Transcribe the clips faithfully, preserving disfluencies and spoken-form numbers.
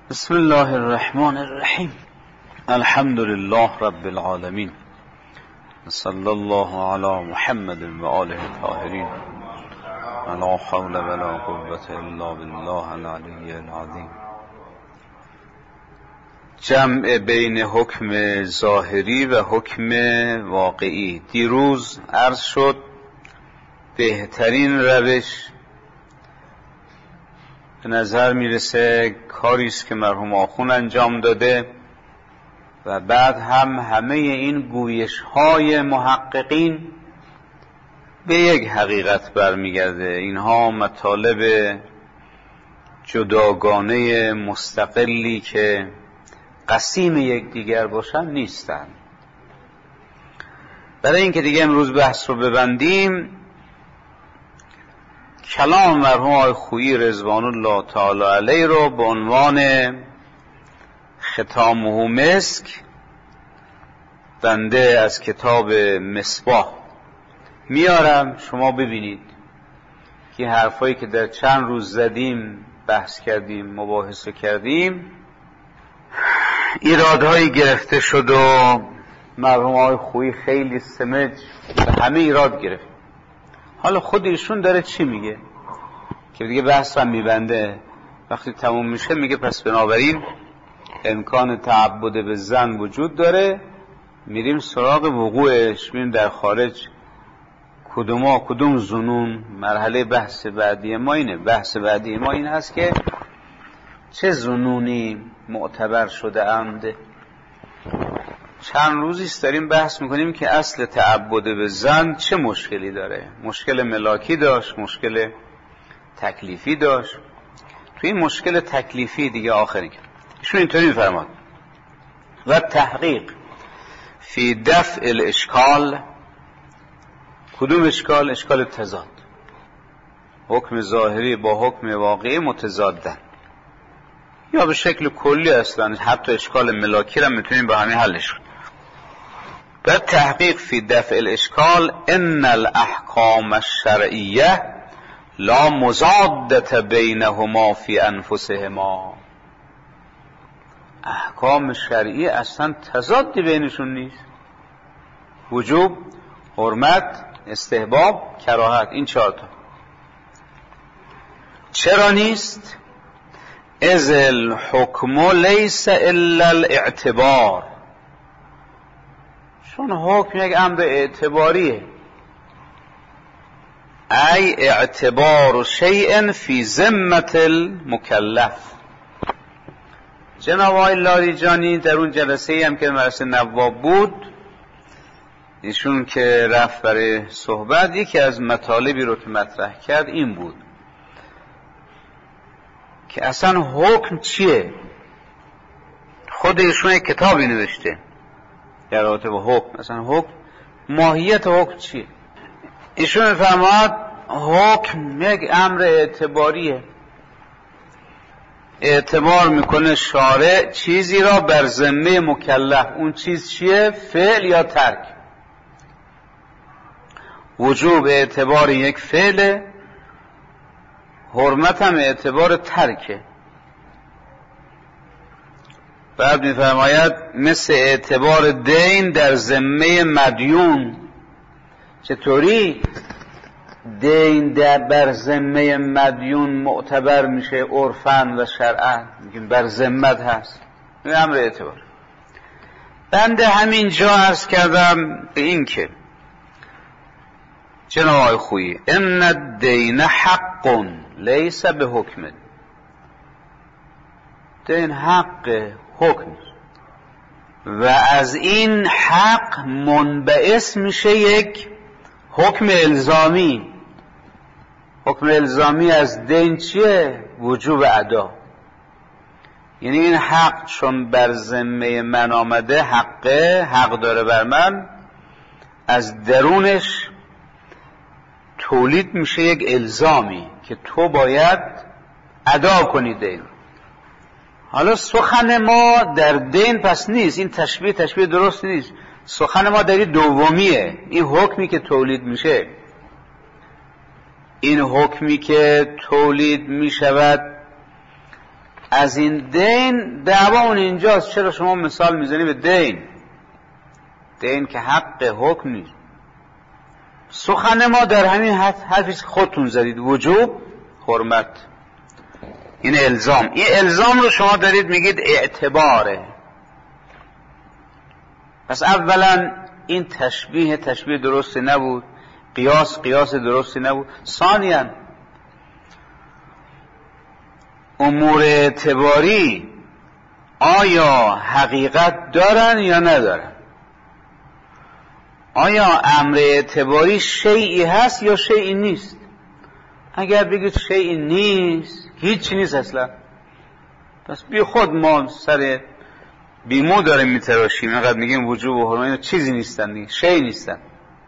بسم الله الرحمن الرحیم. الحمد لله رب العالمین، صلی الله علی محمد و آله الطاهرین. لا حول ولا قوة الا بالله العلی العظیم. جمع بین حکم ظاهری و حکم واقعی. دیروز عرض شد بهترین روش به نظر میرسه کاری است که مرحوم آخوند انجام داده و بعد هم همه این گویش های محققین به یک حقیقت برمیگرده. اینها مطالب جداگانه مستقلی که قسیم یکدیگر باشن نیستند. برای اینکه دیگه امروز بحث رو ببندیم، کلام مرحوم آقای خویی رضوان الله تعالی علیه رو به عنوان ختامه مسک بنده از کتاب مصباح میارم. شما ببینید که حرفایی که در چند روز زدیم، بحث کردیم، مباحثه کردیم، ایرادهایی گرفته شد و مرحوم آقای خویی خیلی سمج به همه ایراد گرفت. حالا خود ایشون داره چی میگه که دیگه بحث هم میبنده. وقتی تموم میشه میگه پس بنابراین امکان تعبد به زن وجود داره، میریم سراغ وقوعش، میریم در خارج کدوم کدوم زنون. مرحله بحث بعدی ما اینه. بحث بعدی ما این هست که چه زنونی معتبر شده اند. چند روزیست داریم بحث میکنیم که اصل تعبد به زن چه مشکلی داره. مشکل ملاکی داشت، مشکل تکلیفی داشت. تو این مشکل تکلیفی دیگه آخری کرد. ایشون اینطوری میفرماد: و تحقیق فی دفع الاشکال. کدوم اشکال؟ اشکال تضاد. حکم ظاهری با حکم واقعی متضادن، یا به شکل کلی اصلا حتی اشکال ملاکی را میتونیم با همین حلش کنیم. و تحقیق فی دفع الاشکال ان الاحکام الشرعیه لا مضادة بینهما فی انفسهما. احکام شرعی اصلا تضادی بینشون نیست. وجوب، حرمت، استحباب، کراهت، این چهار تا. چرا نیست؟ اذ الحکم لیس الا الاعتبار. چون حکم یک امر اعتباریه. ای اعتبار شیء فی ذمة المکلف. جناب آقای لاریجانی در اون جلسه هم که مجلس نواب بود، ایشون که رفت برای صحبت، یکی از مطالبی رو که مطرح کرد این بود که اصلا حکم چیه. خود ایشون یک کتابی نوشته در رابطه با حکم. اصلا حکم، ماهیت حکم چیه؟ ایشون فرمود حکم یک امر اعتباریه. اعتبار میکنه شارع چیزی را بر ذمه مکلف. اون چیز چیه؟ فعل یا ترک. وجوب اعتبار یک فعله، حرمت هم اعتبار ترکه. بعد میفرماید مثل اعتبار دین در ذمه مدیون. چطوری دین در بر ذمه مدیون معتبر میشه عرفاً و شرعاً؟ میگیم بر ذمت هست، این امر اعتبار. بنده همین جا عرض کردم به این که جناب آقای خویی ان الدین حق لیس به حکم. دین حق، حکم، و از این حق منبعث میشه یک حکم الزامی. حکم الزامی از دین چیه؟ وجوب ادا. یعنی این حق چون بر ذمه من آمده، حقه، حق داره بر من، از درونش تولید میشه یک الزامی که تو باید ادا کنی دین. حالا سخن ما در دین پس نیست. این تشبیه تشبیه درست نیست. سخن ما در این دومیه. این حکمی که تولید میشه، این حکمی که تولید میشود از این دین دعوا اون اینجاست. چرا شما مثال میزنی به دین؟ دین که حق حکم نیست. سخن ما در همین حرفی که خودتون زدید، وجوب، حرمت، این الزام. این الزام رو شما دارید میگید اعتباره. پس اولا این تشبیه تشبیه درستی نبود، قیاس قیاس درستی نبود. ثانیاً امور اعتباری آیا حقیقت دارن یا ندارن؟ آیا امر اعتباری شیئی هست یا شیئی نیست؟ اگر بگید شیئی نیست، هیچ نیست اصلا، پس بی خود ما سر بیمو داریم میتراشیم، اینقدر میگیم وجوب و حرمت چیزی نیستن دیگه، شیئی نیستن.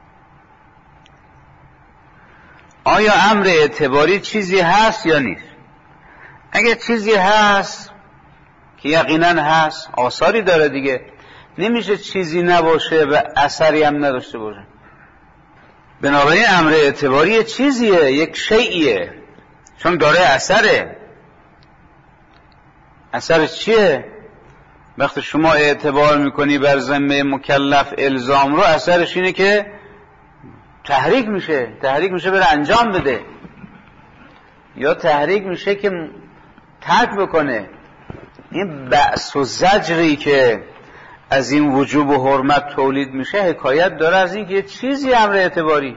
آیا امر اعتباری چیزی هست یا نیست؟ اگر چیزی هست که یقینا هست، آثاری داره دیگه، نمیشه چیزی نباشه و اثری هم نداشته باشه. بنابراین امر اعتباری چیزیه، یک شیئیه، چون داره اثره. اثر چیه؟ وقتی شما اعتبار میکنی بر ذمه مکلف الزام رو، اثرش اینه که تحریک میشه، تحریک میشه بره انجام بده، یا تحریک میشه که ترک بکنه. این بأس و زجری که از این وجوب و حرمت تولید میشه حکایت داره از این که یه چیزی امر اعتباری.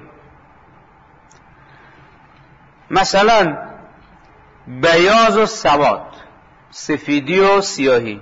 مثلا بیاض و سواد، سفیدی و سیاهی،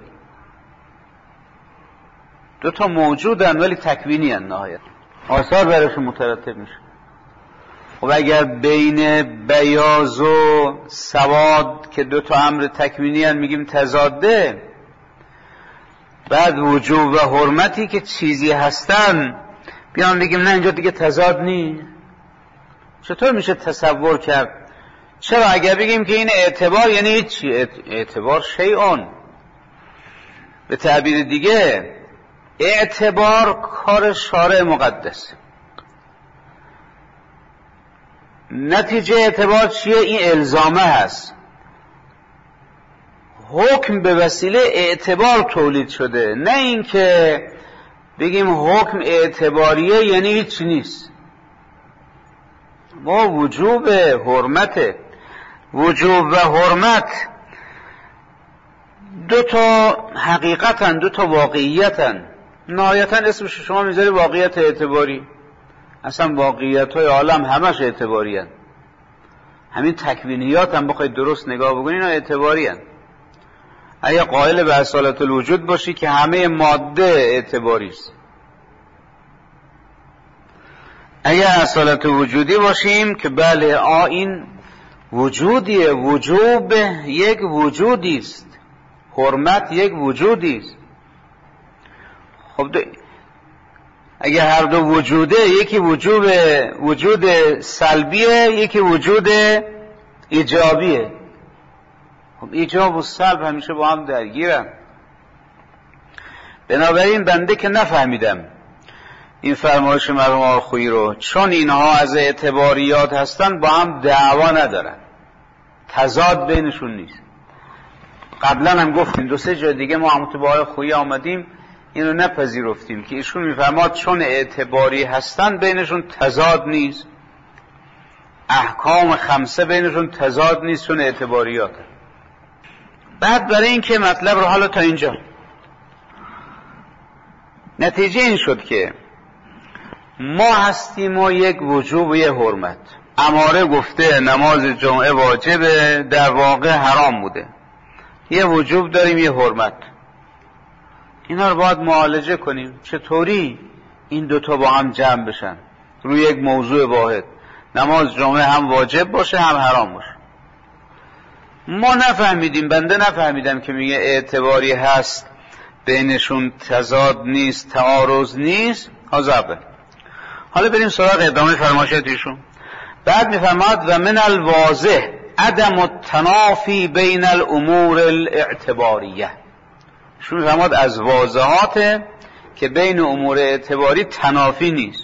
دو تا موجودن ولی تکوینی هن، نهایت آثار برشون مترتب میشه. خب اگر بین بیاض و سواد که دو تا امر تکوینی هن میگیم تضاده، بعد وجوب و حرمتی که چیزی هستن بیان بگیم نه اینجا دیگه تضاد نیست، چطور میشه تصور کرد؟ چرا اگر بگیم که این اعتبار یعنی چی؟ اعتبار شیئون. به تعبیر دیگه اعتبار کار شارع مقدس. نتیجه اعتبار چیه؟ این الزامه هست. حکم به وسیله اعتبار تولید شده، نه اینکه بگیم حکم اعتباریه یعنی هیچ نیست. با وجوب حرمت، وجوب و حرمت دو تا حقیقتن، دو تا واقعیتن. نهایتا اسمش شما میذاری واقعیت اعتباری. اصلا واقعیت های عالم همش اعتباری هن. همین تکوینیات هم بخواید درست نگاه بکنین اعتباری هن. اگه قائل به اصالت الوجود باشی که همه ماده اعتباری است. اگه اصالت وجودی باشیم که بله آ این وجودیه، وجوب یک وجودی است، حرمت یک وجودی است. خب اگه هر دو وجوده، یکی وجوب وجود سلبیه، یکی وجود ایجابیه. خب ایجاب و سلب همیشه با هم درگیرن. بنابراین بنده که نفهمیدم این فرمایش مرحوم آقاخویی رو، چون اینها از اعتباریات هستن با هم دعوا ندارن، تضاد بینشون نیست. قبلا هم گفتیم دو سه جای دیگه ما هم تو با آقاخویی آمدیم اینو نپذیرفتیم که ایشون میفرماد چون اعتباری هستن بینشون تضاد نیست، احکام خمسه بینشون تضاد نیست چون اعتباریات. بعد برای این که مطلب رو حالا تا اینجا نتیجه این شد که ما هستیم و یک وجوب و یک حرمت. اماره گفته نماز جمعه واجبه، در واقع حرام بوده. یه وجوب داریم یه حرمت. اینا رو باید معالجه کنیم چطوری این دوتا با هم جمع بشن روی یک موضوع واحد، نماز جمعه هم واجب باشه هم حرام باشه. ما نفهمیدیم، بنده نفهمیدم که میگه اعتباری هست بینشون تضاد نیست، تعارض نیست. حاضر. حالا بریم سراغ ادامه فرمایشات ایشون. بعد میفرماد و من الواضح عدم التنافی بین الامور الاعتباریه. شو میفرماد از واضحات که بین امور اعتباری تنافی نیست.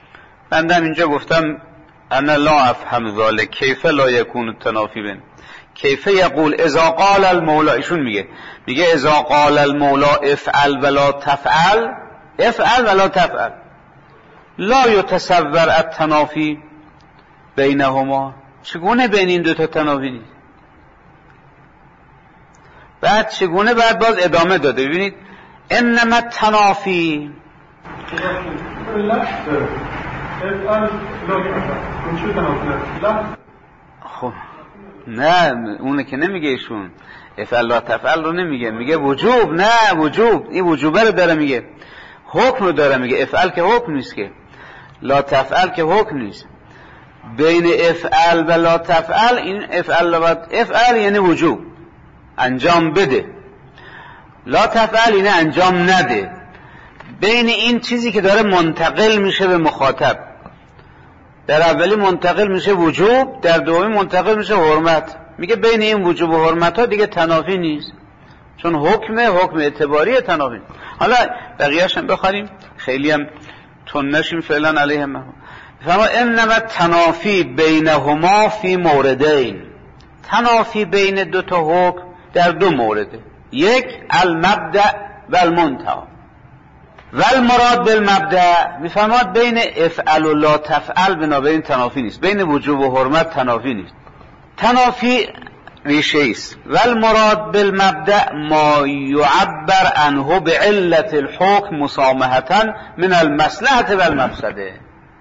بنده اینجا گفتم انا لا افهم ذلك کیف لا یکون التنافی بین، کیف یقول اذا قال المولا، ایشون میگه میگه اذا قال المولا افعل ولا تفعل، افعل ولا تفعل، لا یتصور التنافی بینهما، چگونه بین این دو تا تنافی نیست؟ بعد چگونه بعد باز ادامه داده، ببینید انما تنافی خب نه اونه که نمیگه ایشون افعل لا تفعل رو نمیگه، میگه وجوب، نه وجوب، این وجوبه رو داره میگه، حکم رو داره میگه، افعل که حکم نیست که، لا تفعل که حکم نیست. بین افعل و لا تفعل، این افعل و افعل یعنی وجوب، انجام بده، لا تفعل یعنی انجام نده. بین این چیزی که داره منتقل میشه به مخاطب، در اولی منتقل میشه وجوب، در دومی منتقل میشه حرمت، میگه بین این وجوب و حرمت ها دیگه تنافی نیست، چون حکم حکم اعتباری تنافی نیست. حالا بقیه‌اش هم بخوانیم، خیلی هم تون نشیم فعلا علیهم. فما انما تنافی بینهما فی موردین، تنافی بین دو تا حکم در دو مورده، یک المبدأ و المنتهی. و المراد بالمبدأ میفرماد بین افعل و لا تفعل بنابراین تنافی نیست، بین وجوب و حرمت تنافی نیست، تنافی ریشه است. و المراد بالمبدأ ما یعبر عنه بعلت الحکم مسامحة من المصلحة و المفسده.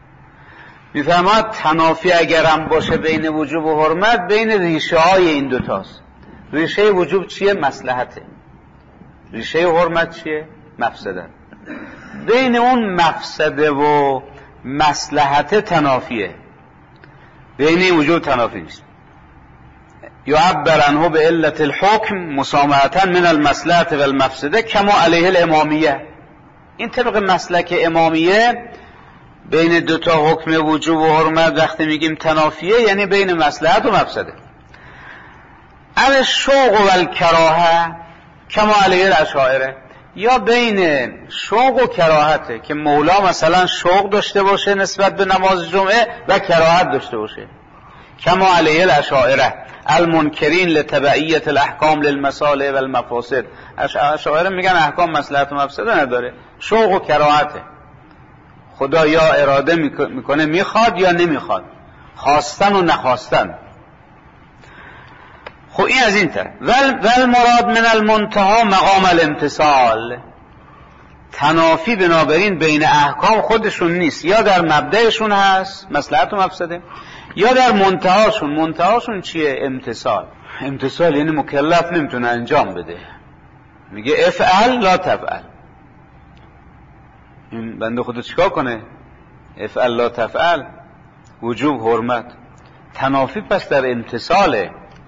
میفرماد تنافی اگرم باشه بین وجوب و حرمت، بین ریشه های این دوتاست. ریشه وجوب چیه؟ مصلحته. ریشه حرمت چیه؟ مفسده. بین اون مفسده و مصلحت تنافیه، بین وجوب تنافی نیست. یعبر عنه به علت الحکم مسامحة من المصلحة و المفسده کما علیه الامامیه. این طبق مسلک امامیه بین دوتا حکم وجوب و حرمت وقتی میگیم تنافیه یعنی بین مصلحت و مفسده. او شوق و الکراهه کما علیه الاشاعره، یا بین شوق و کراهته که مولا مثلا شوق داشته باشه نسبت به نماز جمعه و کراهت داشته باشه، کما علیه الاشاعره المنکرین لتبعیت الاحکام للمصالح و المفاسد. اشاعره میگن احکام مصلحت و مفسده نداره، شوق و کراهته، خدا یا اراده میکنه میخواد یا نمیخواد، خواستن و نخواستن. خب این از این طرف. ول مراد من المنتهی مقام الامتصال، تنافی بنابراین بین احکام خودشون نیست، یا در مبدأشون هست مصلحت و مفسده، یا در منتهاشون. منتهاشون چیه؟ امتصال. امتصال یعنی مکلف نمیتونه انجام بده، میگه افعل لا تفعل. این بنده خدا چیکار کنه؟ افعل لا تفعل، وجوب حرمت. تنافی پس در امتصاله.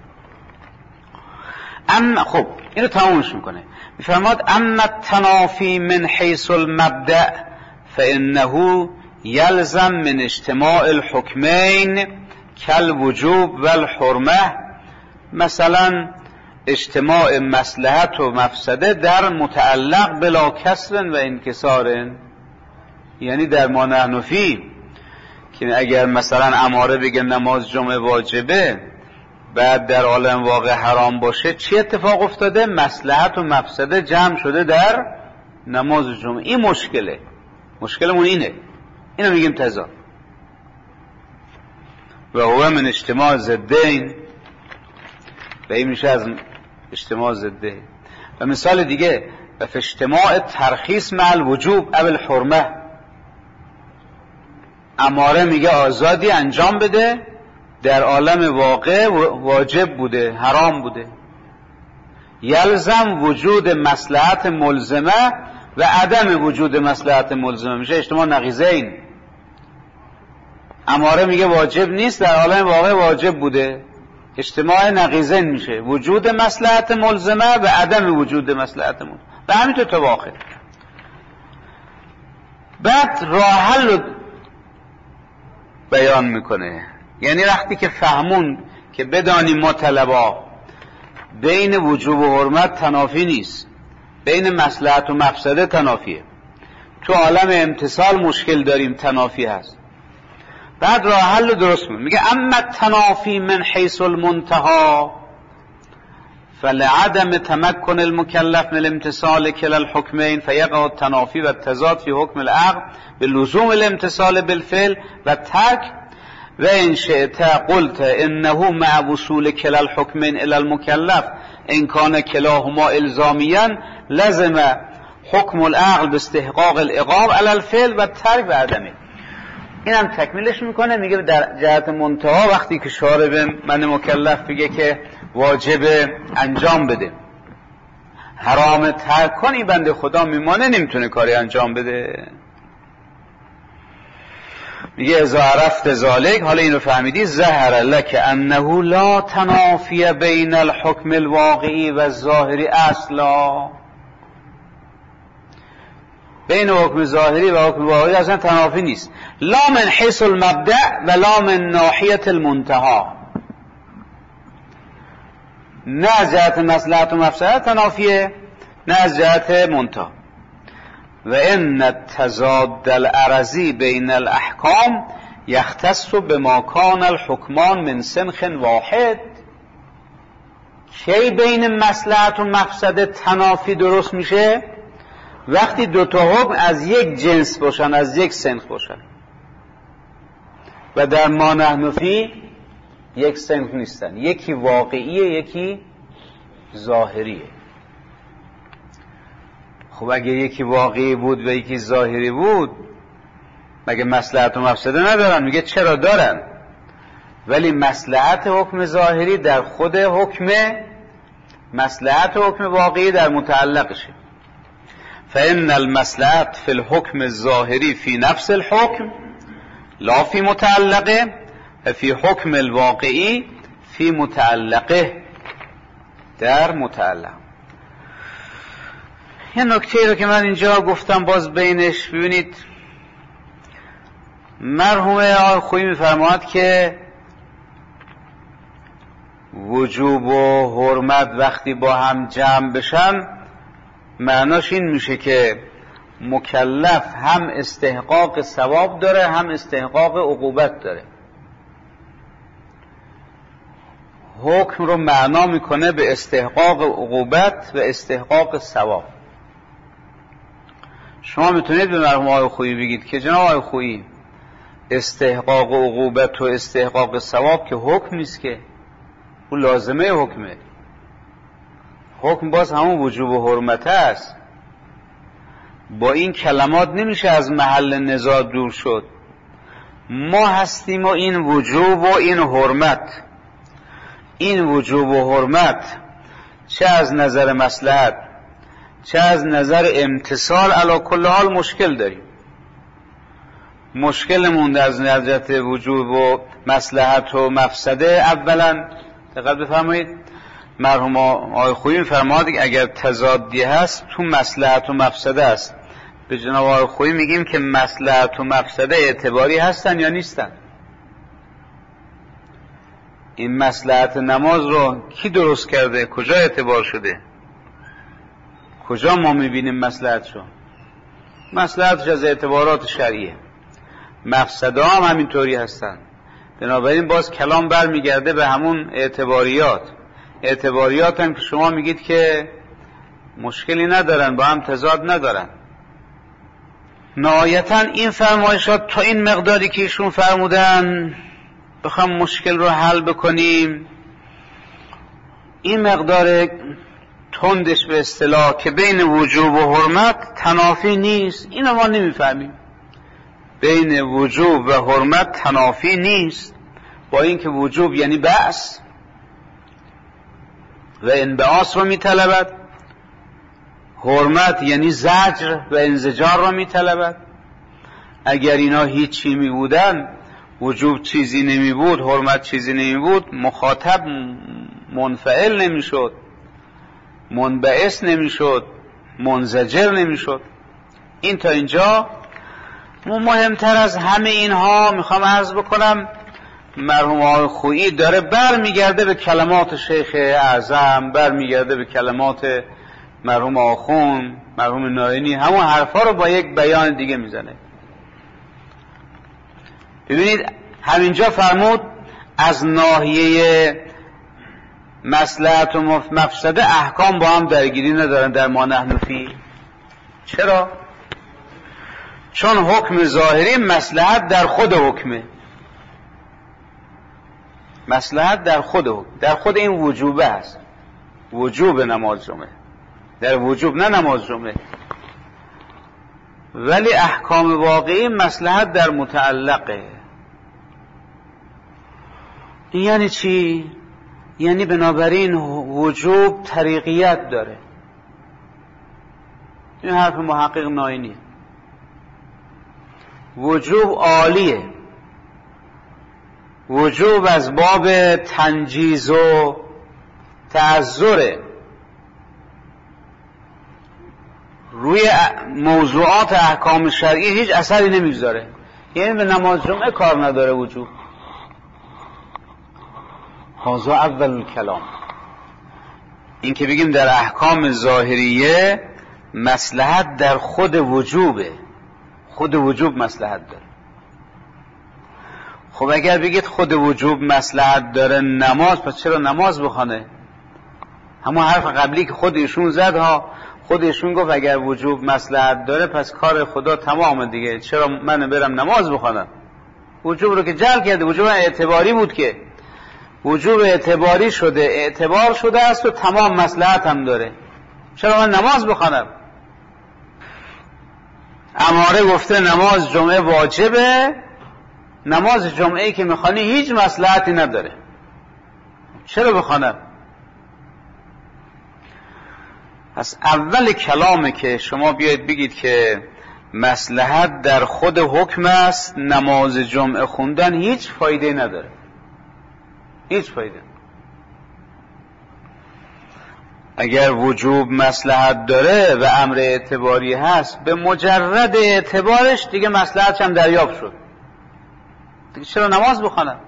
اما خب اینو تمامش میکنه، میفرماد اما تنافی من حیث المبدأ فانه یلزم من اجتماع الحکمین کالوجوب والحرمه. مثلا اجتماع مصلحت و مفسده در متعلق بلا کسر و انکسار، یعنی در ما نحن فی، که اگر مثلا اماره بگه نماز جمعه واجبه بعد در عالم واقع حرام باشه، چی اتفاق افتاده؟ مصلحت و مفسده جمع شده در نماز جمعه. این مشکله، مشکلمون اینه، اینو میگیم تضاد. و هو من اجتماع ضدین، و این میشه از اجتماع ضدین. و مثال دیگه، و فی اجتماع ترخیص مع الوجوب او الحرمه، اماره میگه آزادی انجام بده، در عالم واقع واجب بوده، حرام بوده. یلزم وجود مصلحت ملزمه و عدم وجود مصلحت ملزمه، میشه اجتماع نقیضین. اماره میگه واجب نیست، در عالم واقع واجب بوده، اجتماع نقیضین میشه، وجود مصلحت ملزمه و عدم وجود مصلحت ملزمه، و همینطور تا آخر. بعد راه حل بیان میکنه، یعنی وقتی که فهمون که بدانیم ما طلبا بین وجوب و حرمت تنافی نیست، بین مصلحت و مفسده تنافیه، تو عالم امتصال مشکل داریم تنافی هست. بعد راه حل درست میگه، میگه اما تنافی من حیث المنتهی فلعدم تمكن المكلف من الامتثال كلا الحكمين فيقع التنافي والتضاد في حكم العقل بلزوم الامتثال بالفعل والترك. وإن شئت قلت إنه مع وصول كلا الحكمين إلى المكلف إن كان كلاهما إلزاميا لازم حكم العقل باستحقاق العقاب على الفعل والترك وعدمه. این هم تکمیلش میکنه، میگه در جهت منتها وقتی که شارع به من مکلف بگه که واجب انجام بده، حرام ترک کنی، بنده خدا میمانه نمیتونه کاری انجام بده. میگه اذا عرفت ذالک، حالا اینو فهمیدی، ظهر لک انه لا تنافی بین الحکم الواقعی و الظاهری اصلا. بین حکم ظاهری و حکم واقعی اصلا تنافی نیست. لا من حیث المبدأ و لا من ناحیت المنتها. نه از جهت مصلحت و مفسدت تنافیه، نه از جهت منتها. و ان التضاد العرضی بین الاحکام یختص بما کان الحکمان من سنخ واحد. کی بین مصلحت و مفسده تنافی درست میشه؟ وقتی دو تا حکم از یک جنس باشن، از یک سنخ باشن، و در ما نحن فی یک سنخ نیستن، یکی واقعیه یکی ظاهریه. خب اگه یکی واقعی بود و یکی ظاهری بود مگه مصلحت و مفسده ندارن؟ میگه چرا دارن، ولی مصلحت حکم ظاهری در خود حکم، مصلحت حکم واقعی در متعلقشه. فإن المصلحة في الحكم الظاهري في نفس الحكم لا في متعلقه و في حكم الواقعي في متعلقه، در متعلق. یه نکته رو که من اینجا گفتم باز بینش ببینید، مرحوم آقای خویی میفرماد که وجوب و حرمت وقتی با هم جمع بشن معناش این میشه که مکلف هم استحقاق ثواب داره هم استحقاق عقوبت داره. حکم رو معنا میکنه به استحقاق عقوبت و استحقاق ثواب. شما میتونید به مرحوم آقای خویی بگید که جناب آقای خویی استحقاق عقوبت و استحقاق ثواب که حکم نیست، که اون لازمه حکمه. حکم باز همون وجوب و حرمت است. با این کلمات نمیشه از محل نزاع دور شد. ما هستیم و این وجوب و این حرمت، این وجوب و حرمت چه از نظر مصلحت چه از نظر امتثال علی کل حال مشکل داریم. مشکلمون از نظر وجوب و مصلحت و مفسده، اولا دقت بفرمایید مرحوم آقای خویی می‌فرماد اگر تضادی هست تو مصلحت و مفسده است. به جناب آقای خویی میگیم که مصلحت و مفسده اعتباری هستن یا نیستن؟ این مصلحت نماز رو کی درست کرده؟ کجا اعتبار شده؟ کجا ما میبینیم مصلحتشو؟ مصلحتش از اعتبارات شرعیه، مفسده هم همینطوری هستن. بنابراین باز کلام برمیگرده به همون اعتباریات. اعتباریات هم که شما میگید که مشکلی ندارن، با هم تضاد ندارن. نهایتا این فرمایشات تا این مقداری که ایشون فرمودن بخوام مشکل رو حل بکنیم، این مقدار تندش به اصطلاح که بین وجوب و حرمت تنافی نیست، اینو ما نمیفهمیم. بین وجوب و حرمت تنافی نیست، با اینکه وجوب یعنی بأس و انبعاث رو میطلبد، حرمت یعنی زجر و انزجار رو میطلبد. اگر اینا هیچی می بودن، وجوب چیزی نمی بود، حرمت چیزی نمی بود، مخاطب منفعل نمی شد، منبعث نمی شد، منزجر نمی شد. این تا اینجا. مهمتر از همه اینها میخوام عرض بکنم، مرحوم آقای خویی داره بر میگرده به کلمات شیخ اعظم، بر میگرده به کلمات مرحوم آخون، مرحوم ناینی، همون حرفا رو با یک بیان دیگه میزنه. ببینید همینجا فرمود از ناحیه مصلحت و مفسده احکام با هم درگیری ندارن در ما نحن فی. چرا؟ چون حکم ظاهری مصلحت در خود حکمه، مصلحت در خود حکم، در خود این وجوبه هست، وجوب نماز جمعه، در وجوب نه نماز جمعه. ولی احکام واقعی مصلحت در متعلقه. این یعنی چی؟ یعنی بنابراین وجوب طریقیت داره. این حرف محقق ناینیه. وجوب عالیه، وجوب از باب تنجیز و تعذره، روی موضوعات احکام شرعی هیچ اثری نمیذاره. یعنی به نماز جمعه کار نداره وجوب. هذا اول کلام. این که بگیم در احکام ظاهریه مصلحت در خود وجوبه، خود وجوب مصلحت داره. خب اگر بگید خود وجوب مصلحت داره نماز، پس چرا نماز بخونه؟ همون حرف قبلی که خود ایشون زد ها، خود ایشون گفت اگر وجوب مصلحت داره پس کار خدا تمامه دیگه، چرا من برم نماز بخونم؟ وجوب رو که جعل کرده، وجوب اعتباری بود، که وجوب اعتباری شده، اعتبار شده است و تمام مصلحت هم داره، چرا من نماز بخونم؟ اماره گفته نماز جمعه واجبه، نماز جمعه که میخوانی هیچ مصلحتی نداره، چرا بخونم؟ پس اول کلامه که شما بیاید بگید که مصلحت در خود حکم است، نماز جمعه خوندن هیچ فایده نداره، هیچ فایده. اگر وجوب مصلحت داره و امر اعتباری هست، به مجرد اعتبارش دیگه مصلحتش هم دریافت شد، دیگه چرا نماز بخونم؟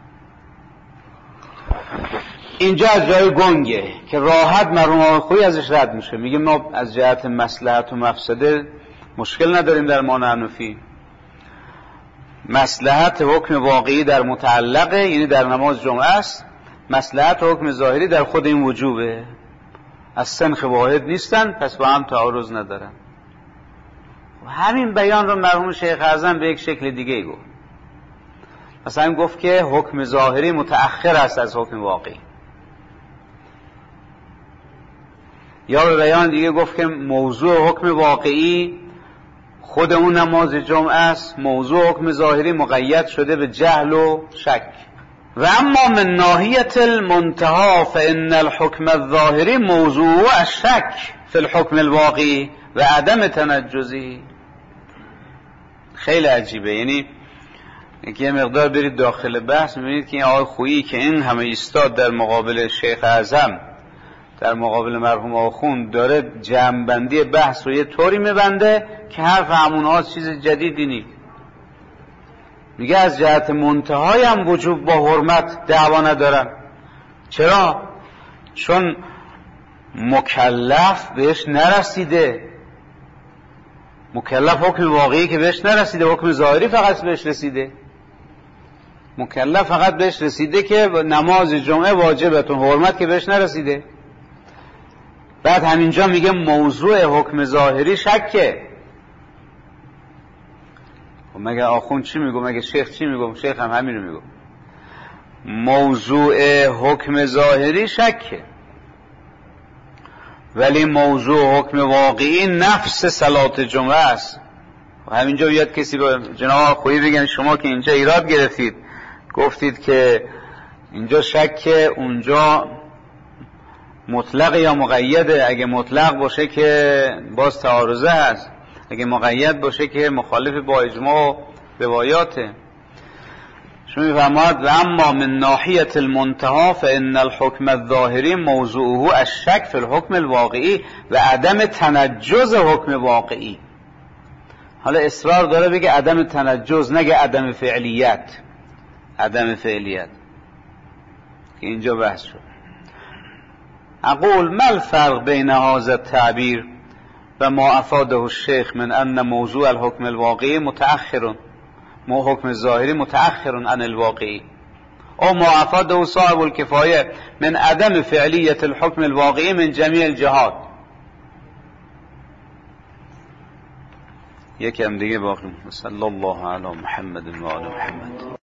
اینجا از جای گنگه که راحت مرحوم خویی ازش رد میشه، میگه ما از جهت مصلحت و مفسده مشکل نداریم در ما نحن فی. مصلحت حکم واقعی در متعلقه، یعنی در نماز جمعه است، مصلحت حکم ظاهری در خود این وجوبه، از سنخ واحد نیستن، پس با هم تعارض ندارن. همین بیان رو مرحوم شیخ اعظم به یک شکل دیگه ای گفت. مثلا گفت که حکم ظاهری متأخر است از حکم واقعی، یا به بیان دیگه گفت که موضوع حکم واقعی خود اون نماز جمعه است، موضوع حکم ظاهری مقید شده به جهل و شک. و اما من ناحیت المنتهى فإن الحکم الظاهری موضوع الشک فی الحکم الواقعی و عدم تنجزی. خیلی عجیبه، یعنی یه مقدار برید داخل بحث میبینید که این آقای خویی که این همه ایستاد در مقابل شیخ اعظم، در مقابل مرحوم آخوند، داره جمع‌بندی بحث رو یه طوری میبنده که حرف همونها چیز جدیدی نیست. میگه از جهت منتهای هم وجوب با حرمت دعوا ندارن. چرا؟ چون مکلف بهش نرسیده، مکلف حکم واقعی که بهش نرسیده، حکم ظاهری فقط بهش رسیده. مکلف فقط بهش رسیده که نماز جمعه واجبتون، حرمت که بهش نرسیده. بعد همینجا میگه موضوع حکم ظاهری شکه. و مگه آخوند چی میگو؟ مگه شیخ چی میگو؟ شیخ هم همین رو میگو، موضوع حکم ظاهری شکه، ولی موضوع حکم واقعی نفس صلات جمعه است. و همینجا بیاد کسی با جناب خویی بگن شما که اینجا ایراد گرفتید، گفتید که اینجا شکه، اونجا مطلق یا مقیده. اگه مطلق باشه که باز تعارضه هست، اگه مقید باشه که مخالف با اجماع و روایاته. شما میفرماید و اما من ناحیت المنتهى فإن الحکم الظاهری موضوعه الشک فی الحکم الواقعی و عدم تنجز حکم واقعی. حالا اصرار داره بگه عدم تنجز، نگه عدم فعلیت، عدم فعلیت که اینجا بحث شد. اقول ما الفرق بین هذا التعبیر و ما افاده الشیخ من ان موضوع الحکم الواقعی متأخر، ما حکم ظاهری متأخر عن الواقعی. او معافات او صاحب الکفایه من عدم فعلیت الحکم الواقعی من جمیع الجهات. یکم دیگه باقی. صلی الله علی محمد و آل محمد.